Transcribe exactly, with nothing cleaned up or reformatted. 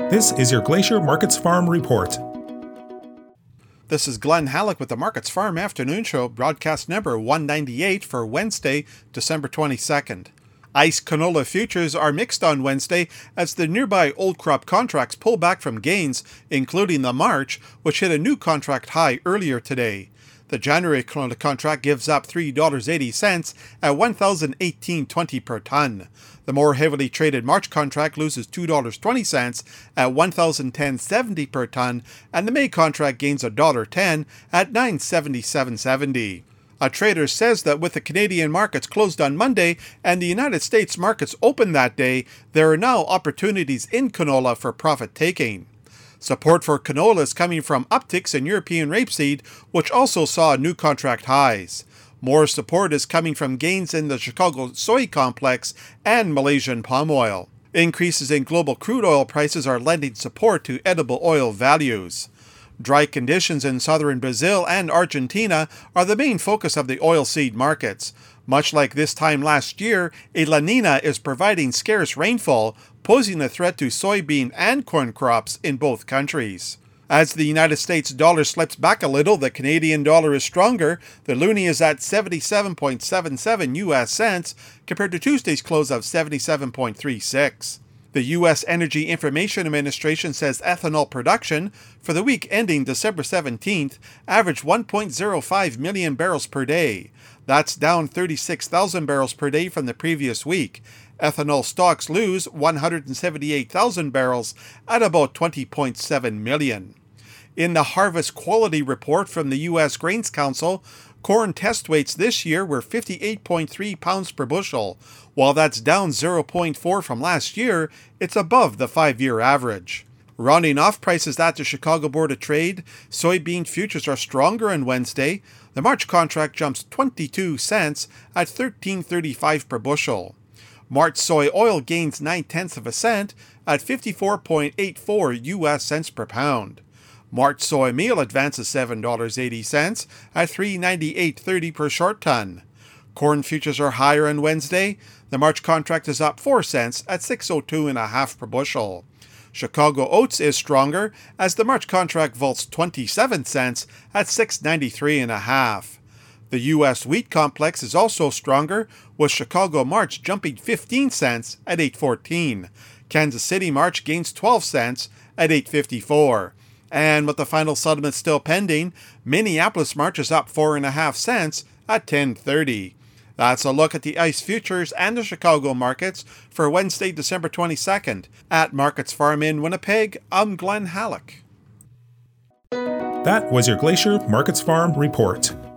This is your Glacier Markets Farm Report. This is Glenn Halleck with the Markets Farm Afternoon Show, broadcast number one ninety-eight for Wednesday, December twenty-second. ICE canola futures are mixed on Wednesday as the nearby old crop contracts pull back from gains, including the March, which hit a new contract high earlier today. The January canola contract gives up three dollars and eighty cents at one thousand eighteen dollars and twenty cents per ton. The more heavily traded March contract loses two dollars and twenty cents at one thousand ten dollars and seventy cents per ton, and the May contract gains one dollar and ten cents at nine dollars and seventy-seven cents seventy. A trader says that with the Canadian markets closed on Monday and the United States markets open that day, there are now opportunities in canola for profit taking. Support for canola is coming from upticks in European rapeseed, which also saw new contract highs. More support is coming from gains in the Chicago soy complex and Malaysian palm oil. Increases in global crude oil prices are lending support to edible oil values. Dry conditions in southern Brazil and Argentina are the main focus of the oilseed markets. Much like this time last year, a La Nina is providing scarce rainfall, posing a threat to soybean and corn crops in both countries. As the United States dollar slips back a little, the Canadian dollar is stronger. The loonie is at seventy-seven point seven seven U S cents compared to Tuesday's close of seventy-seven point three six. The U S Energy Information Administration says ethanol production for the week ending December seventeenth averaged one point zero five million barrels per day. That's down thirty-six thousand barrels per day from the previous week. Ethanol stocks lose one hundred seventy-eight thousand barrels at about twenty point seven million. In the Harvest Quality Report from the U S Grains Council, corn test weights this year were fifty-eight point three pounds per bushel. While that's down zero point four from last year, it's above the five-year average. Rounding off prices at the Chicago Board of Trade, soybean futures are stronger on Wednesday. The March contract jumps twenty-two cents at thirteen thirty-five per bushel. March soy oil gains nine tenths of a cent at fifty-four point eight four U S cents per pound. March soy meal advances seven dollars and eighty cents at three ninety-eight thirty per short ton. Corn futures are higher on Wednesday. The March contract is up four cents at six oh two and a half per bushel. Chicago oats is stronger as the March contract vaults twenty-seven cents at six ninety-three and a half. The U S wheat complex is also stronger, with Chicago March jumping fifteen cents at eight fourteen. Kansas City March gains twelve cents at eight fifty-four. And with the final settlement still pending, Minneapolis March is up four and a half cents at ten thirty. That's a look at the ICE futures and the Chicago markets for Wednesday, December twenty-second. At Markets Farm in Winnipeg, I'm Glenn Halleck. That was your Glacier Markets Farm Report.